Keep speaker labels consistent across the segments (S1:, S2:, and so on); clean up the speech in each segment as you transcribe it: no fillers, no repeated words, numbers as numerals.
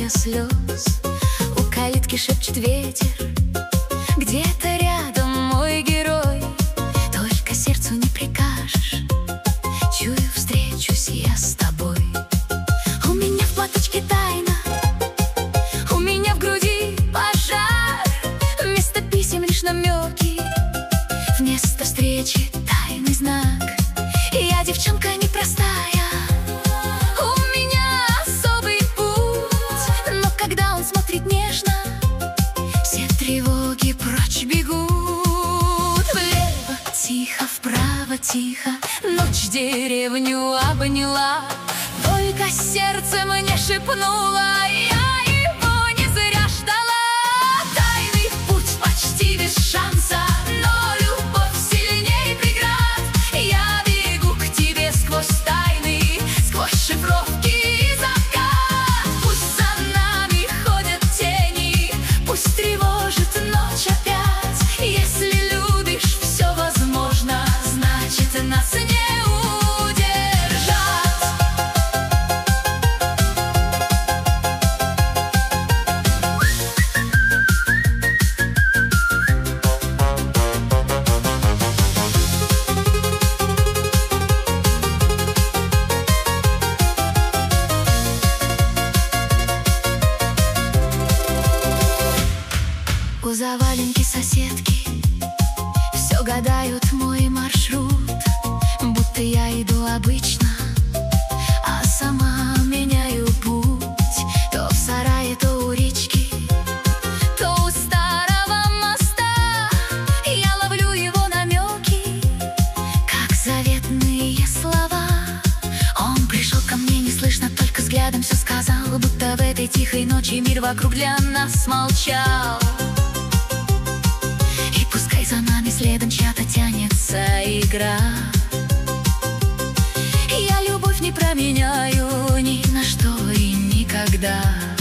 S1: мне слез. У калитки шепчет ветер, где-то рядом мой герой. Только сердцу не прикажешь, чую, встречусь я с тобой. У меня в платочке тайна, у меня в груди пожар. Вместо писем лишь намеки, вместо встречи тайный знак. Я девчонка непростая, у меня особый путь, но когда он смотрит нежно, все тревоги прочь бегут. Влево тихо, вправо тихо, ночь деревню обняла. Только сердце мне шепнуло, я его не зря ждала. Тайный путь почти без шанса, но любовь сильнее преград. Я бегу к тебе сквозь тайны, сквозь шифровки и закат. Пусть за нами ходят тени, пусть тревожит ночь опять. Если любишь, все возможно, значит, нас не у заваленки соседки все гадают мой маршрут, будто я иду обычно, а сама меняю путь. То в сарае, то у речки, то у старого моста. Я ловлю его намеки, как заветные слова. Он пришел ко мне неслышно, только взглядом все сказал, будто в этой тихой ночи мир вокруг для нас молчал. За нами следом чья-то тянется игра. Я любовь не променяю ни на что и никогда.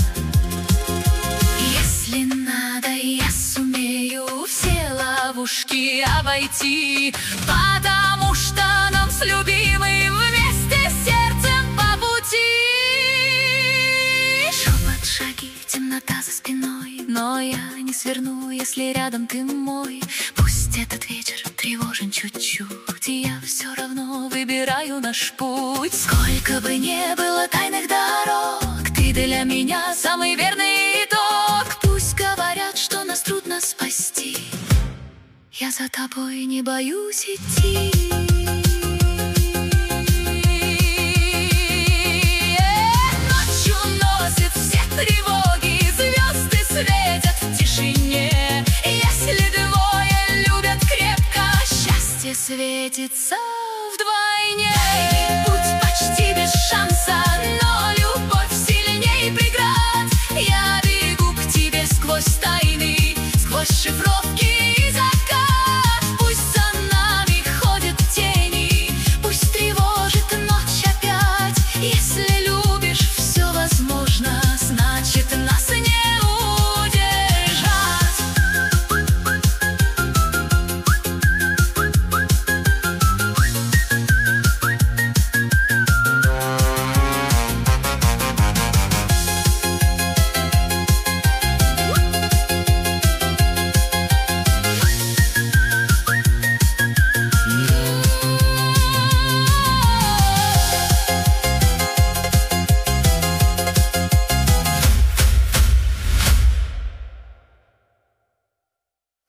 S1: Если надо, я сумею все ловушки обойти, потому что нам с любимым вместе сердцем по пути. Шепот, шаги, темнота за спиной, но я не сверну, если рядом ты мой. Пусть этот вечер тревожен чуть-чуть, и я все равно выбираю наш путь. Сколько бы ни было тайных дорог, ты для меня самый верный итог. Пусть говорят, что нас трудно спасти, я за тобой не боюсь идти. Ночью носит все тревоги, звезды светят в тишине. Если двое любят крепко, счастье светится вдвойне. Путь почти без шанса.